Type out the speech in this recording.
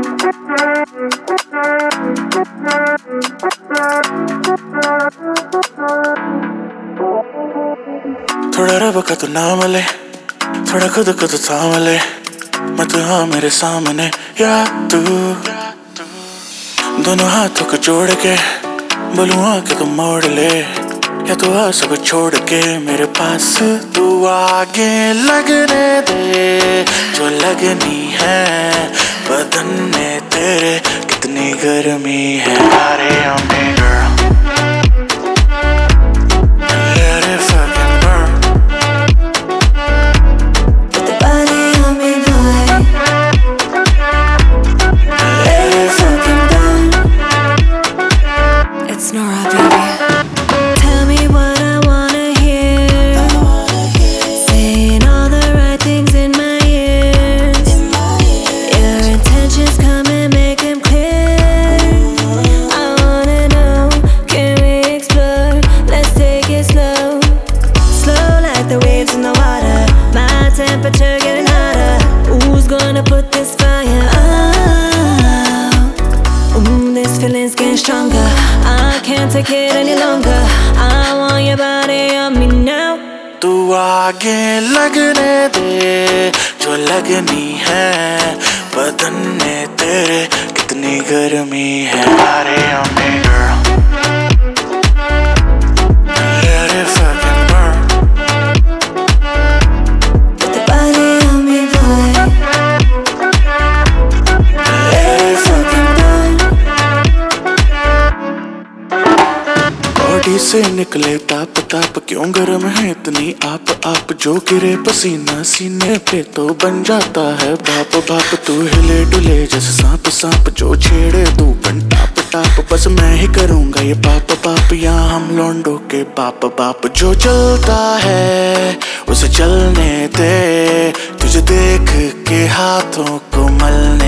थोड़ा रब का तू नाम ले, थोड़ा खुद को तू थाम ले। मैं तू हाँ मेरे सामने या तू, दोनों हाथों को जोड़ के बोलूँ आके तू मोड़ ले, या तू आ सब छोड़ के मेरे पास तू आगे लगने दे जो लगनी है। बदन में तेरे कितनी गर्मी है। अरे अम्मी girl, let it fucking burn. Put the body on me, boy. Let it fucking burn. It's Nora, baby. Tell me what I wanna hear. Saying all the right things in my ears. Your intentions come and make them clear. I wanna know, can we explore? Let's take it slow. Slow like the waves in the water. My temperature getting hotter. Who's gonna put this fire out? This feeling's getting stronger. I can't take it any longer. I want your body on me now. तू आगे लगने दे जो लगनी है। बदन में तेरे कितनी गर्मी है। अरे अम्मी girl, let it fucking burn. Put the body on me, boy. Let it fucking burn. Body से निकले ताप ताप, क्यों गर्म है इतनी आप जो गिरे पसीना सीने पे तो बन जाता है बाप बाप। तू हिले डुले जैसे सांप सांप, जो छेड़े तू बन टाप टाप। बस मैं ही करूंगा ये पाप पाप, यहाँ हम लौंडों के बाप बाप। जो चलता है उसे चलने दे, तुझे देख के हाथों को मलने